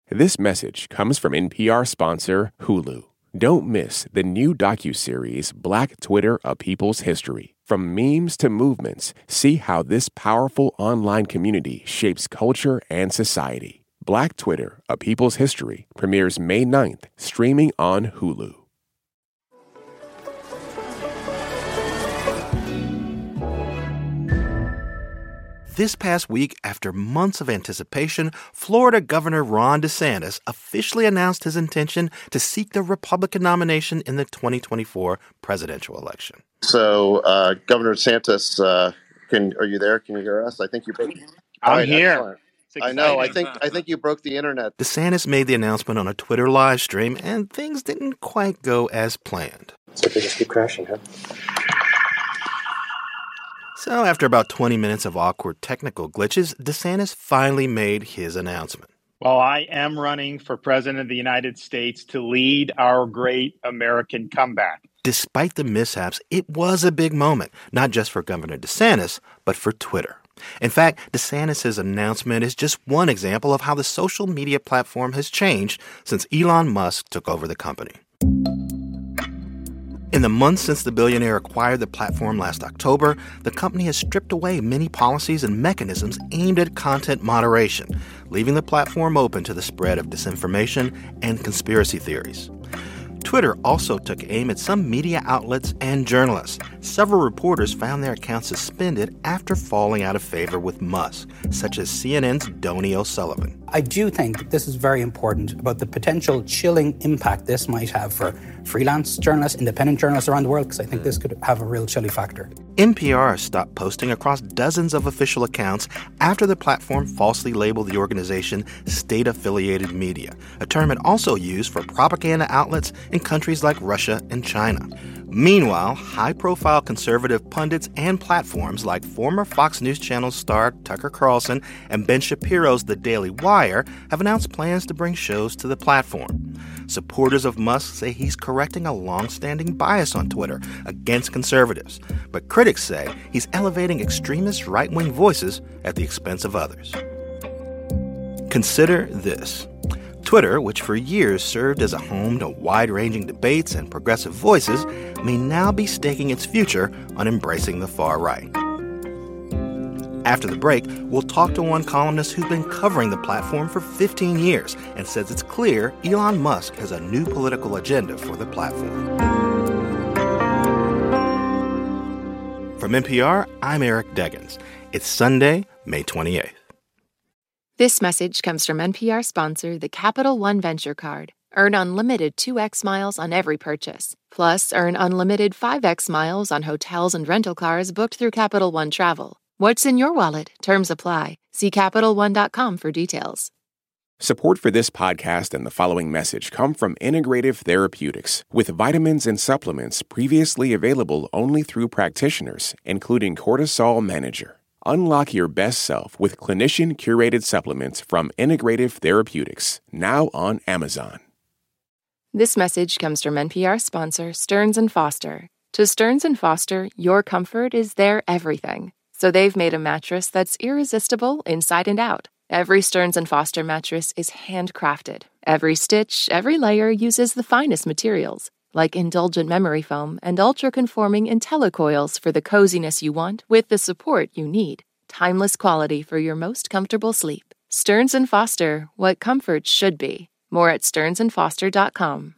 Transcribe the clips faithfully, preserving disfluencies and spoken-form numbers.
This message comes from N P R sponsor Hulu. Don't miss the new docuseries Black Twitter, A People's History. From memes to movements, see how this powerful online community shapes culture and society. Black Twitter, A People's History premieres May ninth, streaming on Hulu. This past week, after months of anticipation, Florida Governor Ron DeSantis officially announced his intention to seek the Republican nomination in the twenty twenty-four presidential election. So, uh, Governor DeSantis, uh, can are you there? Can you hear us? I think you broke. I'm right, here. I know. I think I think you broke the internet. DeSantis made the announcement on a Twitter live stream, and things didn't quite go as planned. So they just keep crashing, huh? So after about twenty minutes of awkward technical glitches, DeSantis finally made his announcement. Well, I am running for president of the United States to lead our great American comeback. Despite the mishaps, it was a big moment, not just for Governor DeSantis, but for Twitter. In fact, DeSantis' announcement is just one example of how the social media platform has changed since Elon Musk took over the company. In the months since the billionaire acquired the platform last October, the company has stripped away many policies and mechanisms aimed at content moderation, leaving the platform open to the spread of disinformation and conspiracy theories. Twitter also took aim at some media outlets and journalists. Several reporters found their accounts suspended after falling out of favor with Musk, such as C N N's Donie O'Sullivan. I do think that this is very important about the potential chilling impact this might have for freelance journalists, independent journalists around the world, because I think this could have a real chilly factor. N P R stopped posting across dozens of official accounts after the platform falsely labeled the organization state-affiliated media, a term it also used for propaganda outlets in countries like Russia and China. Meanwhile, high-profile conservative pundits and platforms like former Fox News Channel star Tucker Carlson and Ben Shapiro's The Daily Wire have announced plans to bring shows to the platform. Supporters of Musk say he's correcting a long-standing bias on Twitter against conservatives, but critics say he's elevating extremist right-wing voices at the expense of others. Consider this. Twitter, which for years served as a home to wide-ranging debates and progressive voices, may now be staking its future on embracing the far right. After the break, we'll talk to one columnist who's been covering the platform for fifteen years and says it's clear Elon Musk has a new political agenda for the platform. From N P R, I'm Eric Deggans. It's Sunday, May twenty-eighth. This message comes from N P R sponsor, the Capital One Venture Card. Earn unlimited two x miles on every purchase. Plus, earn unlimited five x miles on hotels and rental cars booked through Capital One Travel. What's in your wallet? Terms apply. See Capital One dot com for details. Support for this podcast and the following message come from Integrative Therapeutics, with vitamins and supplements previously available only through practitioners, including Cortisol Manager. Unlock your best self with clinician-curated supplements from Integrative Therapeutics, now on Amazon. This message comes from N P R sponsor Stearns and Foster. To Stearns and Foster, your comfort is their everything. So they've made a mattress that's irresistible inside and out. Every Stearns and Foster mattress is handcrafted. Every stitch, every layer uses the finest materials, like indulgent memory foam and ultra-conforming IntelliCoils for the coziness you want with the support you need. Timeless quality for your most comfortable sleep. Stearns and Foster, what comfort should be. More at stearns and foster dot com.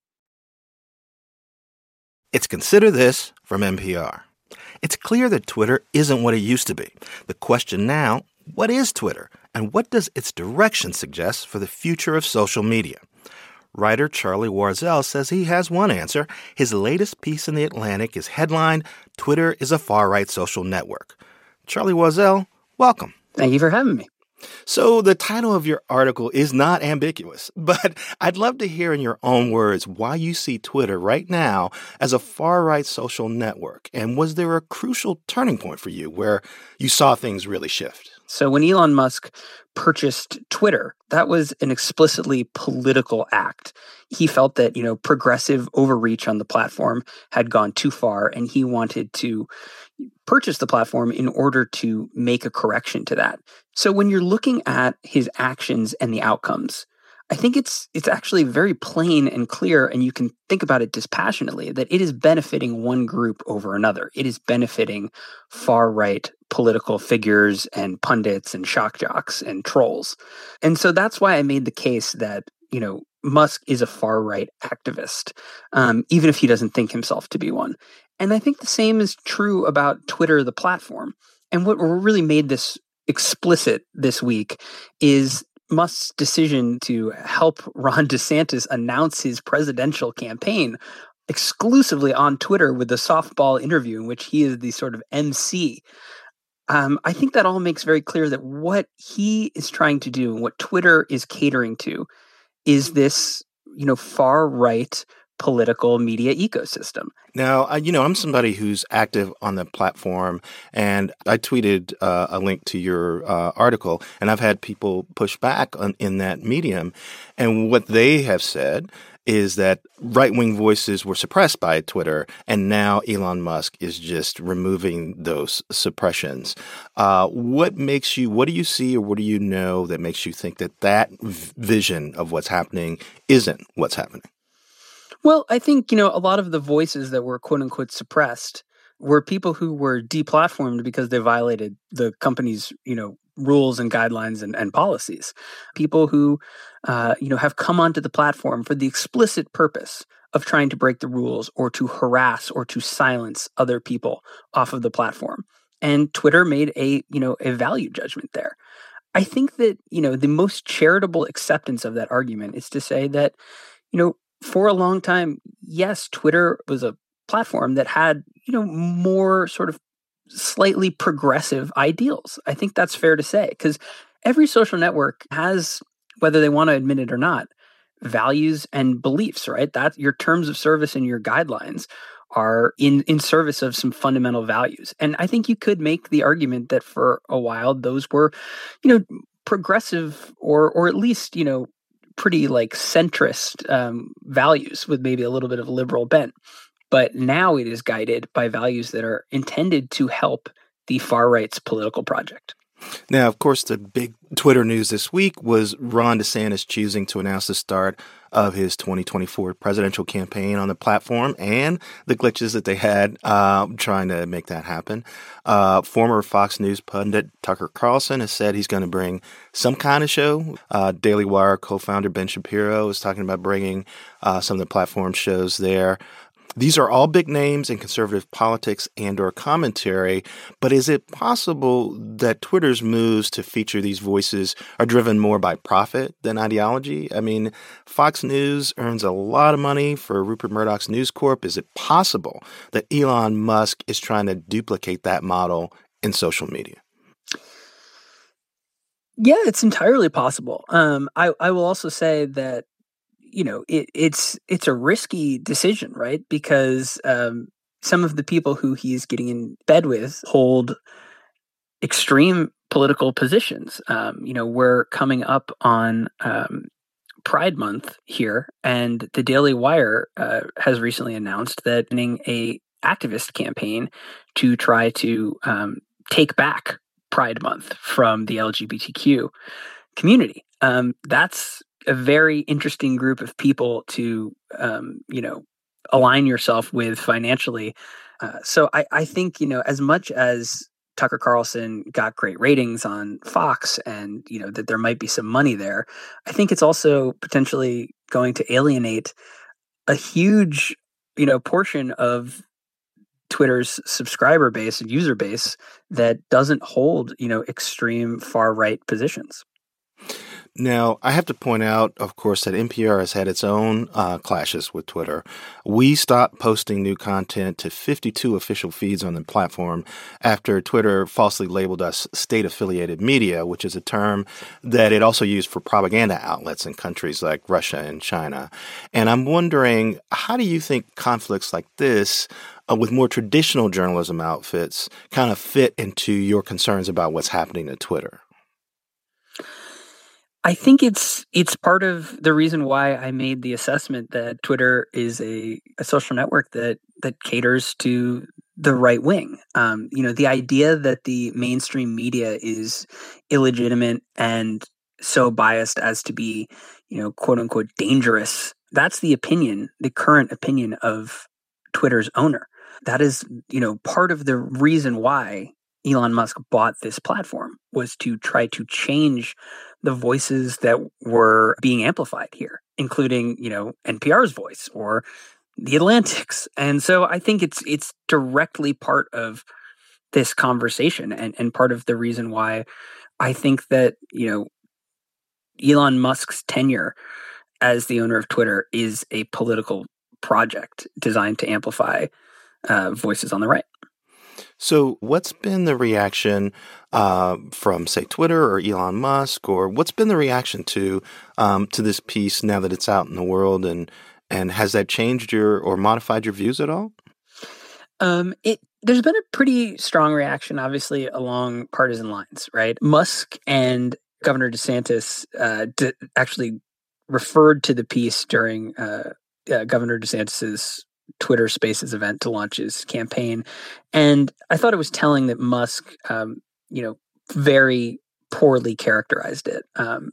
It's Consider This from N P R. It's clear that Twitter isn't what it used to be. The question now, what is Twitter? And what does its direction suggest for the future of social media? Writer Charlie Warzel says he has one answer. His latest piece in The Atlantic is headlined, Twitter is a far-right social network. Charlie Warzel, welcome. Thank you for having me. So the title of your article is not ambiguous, but I'd love to hear in your own words why you see Twitter right now as a far-right social network. And was there a crucial turning point for you where you saw things really shift? So when Elon Musk purchased Twitter, that was an explicitly political act. He felt that, you know, progressive overreach on the platform had gone too far, and he wanted to purchase the platform in order to make a correction to that. So when you're looking at his actions and the outcomes, I think it's it's actually very plain and clear, and you can think about it dispassionately, that it is benefiting one group over another. It is benefiting far-right political figures and pundits and shock jocks and trolls. And so that's why I made the case that, you know, Musk is a far-right activist, um, even if he doesn't think himself to be one. And I think the same is true about Twitter, the platform. And what really made this explicit this week is Musk's decision to help Ron DeSantis announce his presidential campaign exclusively on Twitter with a softball interview in which he is the sort of M C. Um, I think that all makes very clear that what he is trying to do and what Twitter is catering to is this, you know, far right political media ecosystem. Now, uh, you know, I'm somebody who's active on the platform, and I tweeted uh, a link to your uh, article, and I've had people push back on, in that medium. And what they have said is that right-wing voices were suppressed by Twitter, and now Elon Musk is just removing those suppressions. Uh, what makes you, what do you see or what do you know that makes you think that that v- vision of what's happening isn't what's happening? Well, I think, you know, a lot of the voices that were quote unquote suppressed were people who were deplatformed because they violated the company's, you know, rules and guidelines and, and policies. People who, uh, you know, have come onto the platform for the explicit purpose of trying to break the rules or to harass or to silence other people off of the platform. And Twitter made a, you know, a value judgment there. I think that, you know, the most charitable acceptance of that argument is to say that, you know, for a long time, yes, Twitter was a platform that had, you know, more sort of slightly progressive ideals. I think that's fair to say, because every social network has, whether they want to admit it or not, values and beliefs, right? That your terms of service and your guidelines are in, in service of some fundamental values. And I think you could make the argument that for a while, those were, you know, progressive or or at least, you know, pretty like centrist um, values with maybe a little bit of a liberal bent. But now it is guided by values that are intended to help the far right's political project. Now, of course, the big Twitter news this week was Ron DeSantis choosing to announce the start of his twenty twenty-four presidential campaign on the platform and the glitches that they had uh, trying to make that happen. Uh, former Fox News pundit Tucker Carlson has said he's going to bring some kind of show. Uh, Daily Wire co-founder Ben Shapiro is talking about bringing uh, some of the platform shows there. These are all big names in conservative politics and or commentary, but is it possible that Twitter's moves to feature these voices are driven more by profit than ideology? I mean, Fox News earns a lot of money for Rupert Murdoch's News Corp. Is it possible that Elon Musk is trying to duplicate that model in social media? Yeah, it's entirely possible. Um, I, I will also say that, you know, it, it's it's a risky decision, right? Because um, some of the people who he's getting in bed with hold extreme political positions. Um, you know, we're coming up on um, Pride Month here, and the Daily Wire uh, has recently announced that running a activist campaign to try to um, take back Pride Month from the L G B T Q community. Um, that's a very interesting group of people to, um, you know, align yourself with financially. Uh, so I, I think, you know, as much as Tucker Carlson got great ratings on Fox and, you know, that there might be some money there, I think it's also potentially going to alienate a huge, you know, portion of Twitter's subscriber base and user base that doesn't hold, you know, extreme far right positions. Now, I have to point out, of course, that N P R has had its own uh, clashes with Twitter. We stopped posting new content to fifty-two official feeds on the platform after Twitter falsely labeled us state-affiliated media, which is a term that it also used for propaganda outlets in countries like Russia and China. And I'm wondering, how do you think conflicts like this uh, with more traditional journalism outfits kind of fit into your concerns about what's happening to Twitter? I think it's it's part of the reason why I made the assessment that Twitter is a, a social network that that caters to the right wing. Um, you know, the idea that the mainstream media is illegitimate and so biased as to be, you know, quote unquote, dangerous. That's the opinion, the current opinion of Twitter's owner. That is, you know, part of the reason why Elon Musk bought this platform was to try to change the voices that were being amplified here, including, you know, N P R's voice or The Atlantic's. And so I think it's it's directly part of this conversation and, and part of the reason why I think that, you know, Elon Musk's tenure as the owner of Twitter is a political project designed to amplify uh, voices on the right. So what's been the reaction uh, from, say, Twitter or Elon Musk, or what's been the reaction to um, to this piece now that it's out in the world, and and has that changed your or modified your views at all? Um, it there's been a pretty strong reaction, obviously, along partisan lines, right? Musk and Governor DeSantis uh, d- actually referred to the piece during uh, uh, Governor DeSantis's Twitter Spaces event to launch his campaign. And I thought it was telling that Musk, um, you know, very poorly characterized it, um,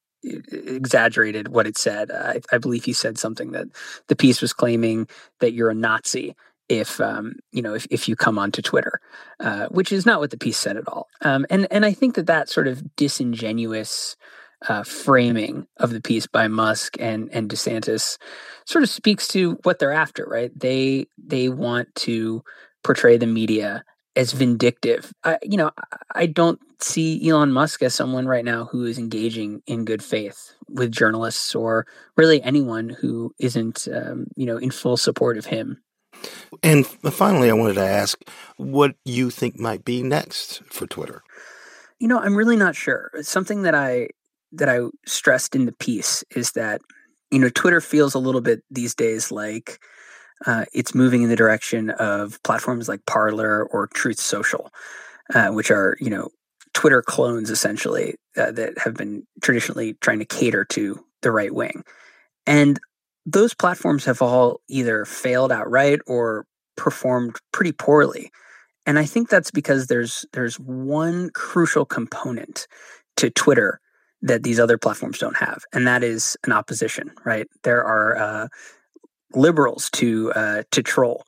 exaggerated what it said. I, I believe he said something that the piece was claiming that you're a Nazi if, um, you know, if, if you come onto Twitter, uh, which is not what the piece said at all. Um, and, and I think that that sort of disingenuous Uh, framing of the piece by Musk and and DeSantis sort of speaks to what they're after, right? They they want to portray the media as vindictive. I, you know, I don't see Elon Musk as someone right now who is engaging in good faith with journalists or really anyone who isn't, um, you know, in full support of him. And finally, I wanted to ask what you think might be next for Twitter. You know, I'm really not sure. It's something that I that I stressed in the piece is that, you know, Twitter feels a little bit these days like uh, it's moving in the direction of platforms like Parler or Truth Social, uh, which are, you know, Twitter clones essentially uh, that have been traditionally trying to cater to the right wing. And those platforms have all either failed outright or performed pretty poorly. And I think that's because there's there's one crucial component to Twitter that these other platforms don't have, and that is an opposition, right? There are uh, liberals to uh, to troll,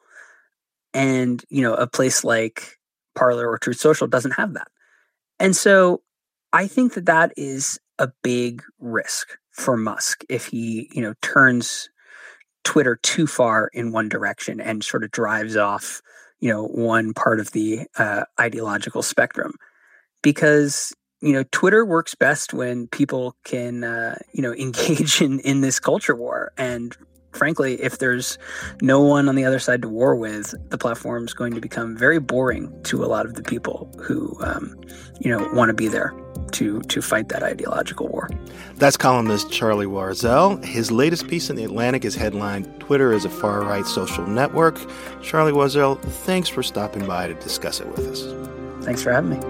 and you know, a place like Parler or Truth Social doesn't have that, and so I think that that is a big risk for Musk if he, you know, turns Twitter too far in one direction and sort of drives off, you know, one part of the uh, ideological spectrum, because you know, Twitter works best when people can, uh, you know, engage in, in this culture war. And frankly, if there's no one on the other side to war with, the platform's going to become very boring to a lot of the people who, um, you know, want to be there to to fight that ideological war. That's columnist Charlie Warzel. His latest piece in The Atlantic is headlined, Twitter is a Far-Right Social Network. Charlie Warzel, thanks for stopping by to discuss it with us. Thanks for having me.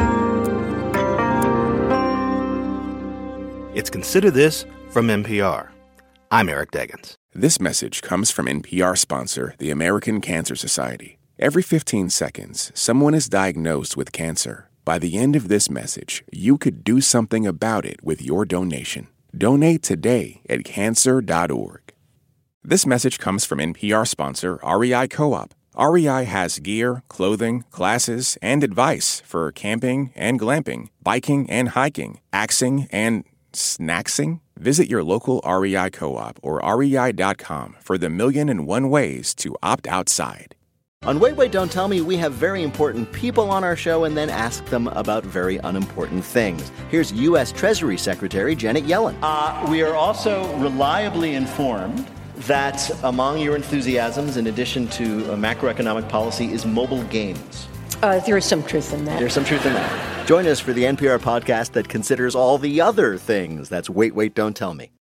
It's Consider This from N P R. I'm Eric Deggans. This message comes from N P R sponsor, the American Cancer Society. Every fifteen seconds, someone is diagnosed with cancer. By the end of this message, you could do something about it with your donation. Donate today at cancer dot org. This message comes from N P R sponsor, R E I Co-op. R E I has gear, clothing, classes, and advice for camping and glamping, biking and hiking, axing and snacksing? Visit your local R E I Co-op or R E I dot com for the million and one ways to opt outside. On Wait, Wait, Don't Tell Me, we have very important people on our show and then ask them about very unimportant things. Here's U S Treasury Secretary Janet Yellen. Uh, we are also reliably informed that among your enthusiasms, in addition to uh, macroeconomic policy, is mobile games. Uh, there is some truth in that. There's some truth in that. Join us for the N P R podcast that considers all the other things. That's Wait, Wait, Don't Tell Me.